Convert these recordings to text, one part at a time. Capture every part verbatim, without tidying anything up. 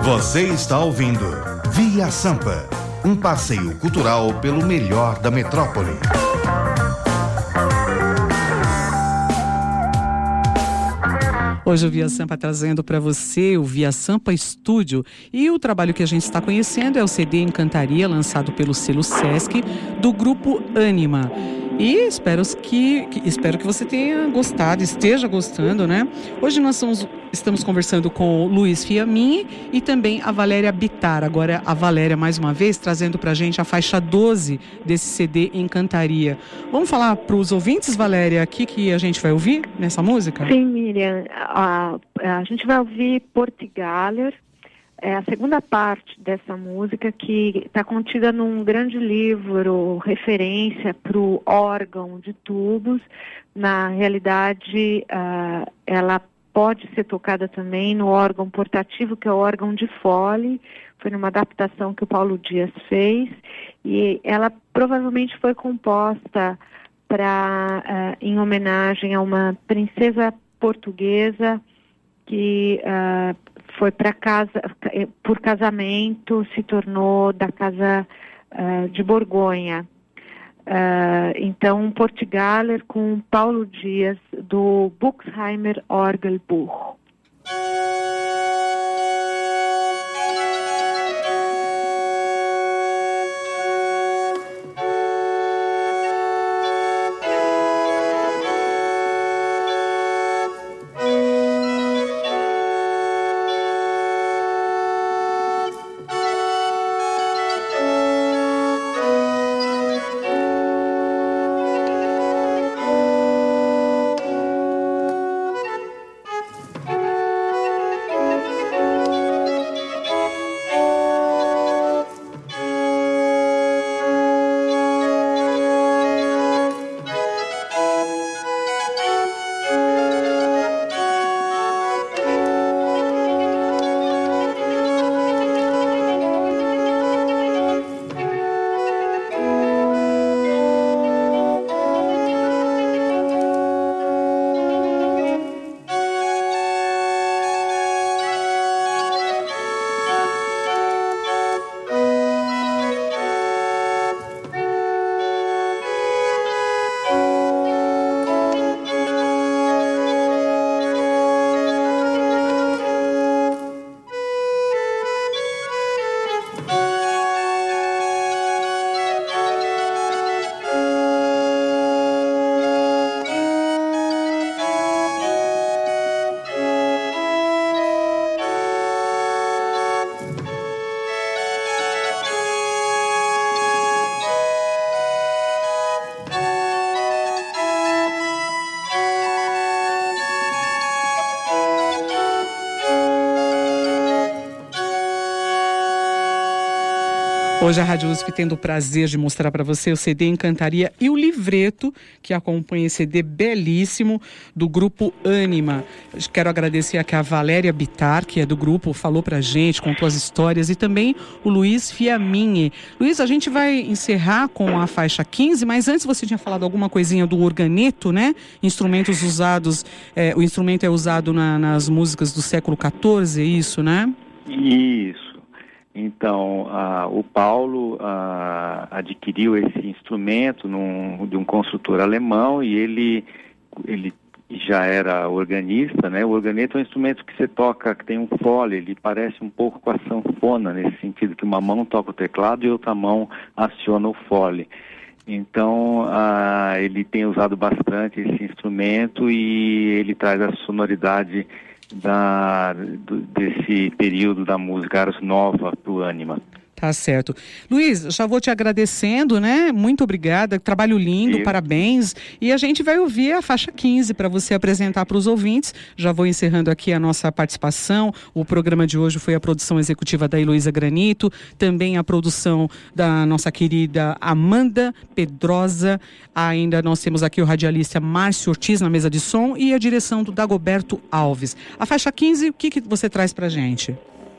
Você está ouvindo Via Sampa, um passeio cultural pelo melhor da metrópole. Hoje o Via Sampa trazendo para você o Via Sampa Estúdio, e o trabalho que a gente está conhecendo é o C D Encantaria, lançado pelo selo Sesc, do grupo Ânima. E espero que, que, espero que você tenha gostado, esteja gostando, né? Hoje nós somos, estamos conversando com o Luiz Fiamini e também a Valéria Bittar. Agora a Valéria, mais uma vez, trazendo pra gente a faixa doze desse C D Encantaria. Vamos falar para os ouvintes, Valéria, o que, que a gente vai ouvir nessa música? Sim, Miriam. A, a gente vai ouvir Portigaler. É a segunda parte dessa música, que está contida num grande livro, referência para o órgão de tubos. Na realidade, uh, ela pode ser tocada também no órgão portativo, que é o órgão de fole. Foi numa adaptação que o Paulo Dias fez. E ela provavelmente foi composta pra, uh, em homenagem a uma princesa portuguesa que uh, foi para casa, por casamento, se tornou da casa uh, de Borgonha. Uh, então, Portigaler com Paulo Dias, do Buxheimer Orgelbuch. Hoje a Rádio U S P tendo o prazer de mostrar para você o C D Encantaria e o livreto que acompanha esse C D belíssimo do grupo Ânima. Quero agradecer aqui a Valéria Bittar, que é do grupo, falou pra gente, contou as histórias, e também o Luiz Fiamini. Luiz, a gente vai encerrar com a faixa quinze, mas antes você tinha falado alguma coisinha do organeto, né? Instrumentos usados, é, o instrumento é usado na, nas músicas do século quatorze, é isso, né? Isso. Então, ah, o Paulo ah, adquiriu esse instrumento num, de um construtor alemão, e ele, ele já era organista, né? O organeto é um instrumento que você toca, que tem um fole, ele parece um pouco com a sanfona, nesse sentido que uma mão toca o teclado e outra mão aciona o fole. Então, ah, ele tem usado bastante esse instrumento, e ele traz a sonoridade Da, do, desse período da música Ars Nova para o Ânima. Tá certo. Luiz, já vou te agradecendo, né? Muito obrigada, trabalho lindo, Isso. Parabéns. E a gente vai ouvir a faixa quinze para você apresentar para os ouvintes. Já vou encerrando aqui a nossa participação. O programa de hoje foi a produção executiva da Heloísa Granito, também a produção da nossa querida Amanda Pedrosa. Ainda nós temos aqui o radialista Márcio Ortiz na mesa de som e a direção do Dagoberto Alves. A faixa quinze, o que, que você traz para a gente?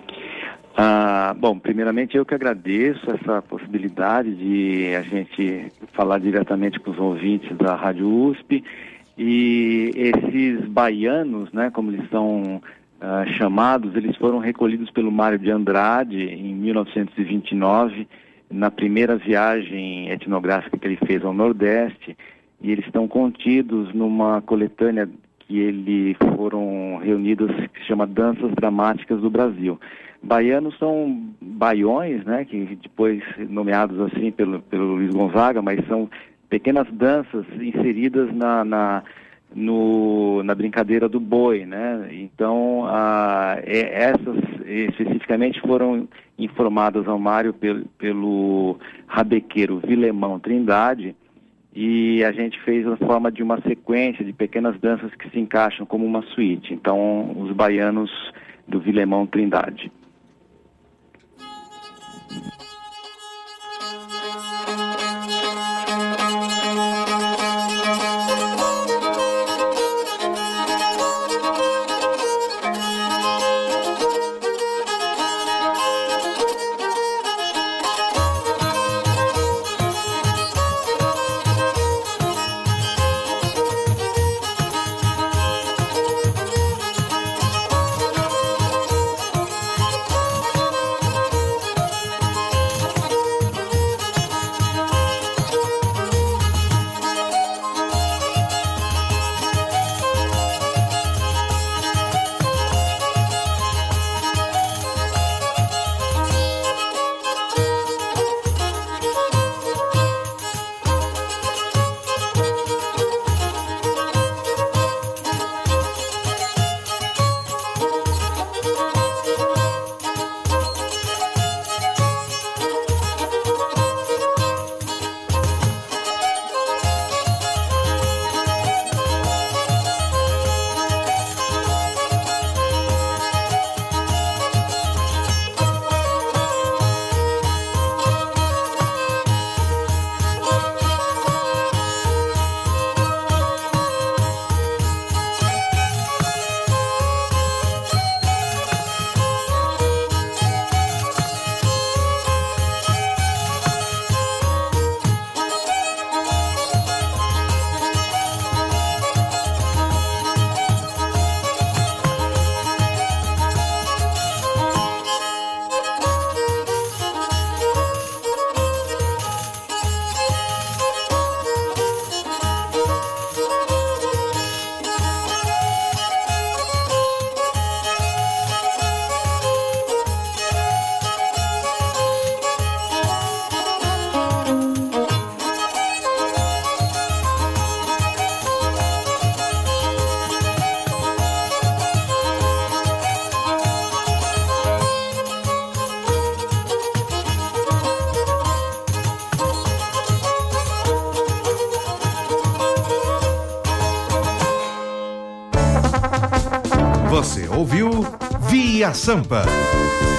Ah, bom, primeiramente eu que agradeço essa possibilidade de a gente falar diretamente com os ouvintes da Rádio U S P, e esses baianos, né, como eles são uh, chamados, eles foram recolhidos pelo Mário de Andrade em mil novecentos e vinte e nove, na primeira viagem etnográfica que ele fez ao Nordeste, e eles estão contidos numa coletânea que ele foram reunidos, que se chama Danças Dramáticas do Brasil. Baianos são baiões, né, que depois nomeados assim pelo, pelo Luiz Gonzaga, mas são pequenas danças inseridas na, na, no, na brincadeira do boi, né? Então, a, essas especificamente foram informadas ao Mário pelo, pelo rabequeiro Vilemão Trindade, e a gente fez a forma de uma sequência de pequenas danças que se encaixam como uma suíte. Então, os baianos do Vilemão Trindade. Você ouviu Via Sampa.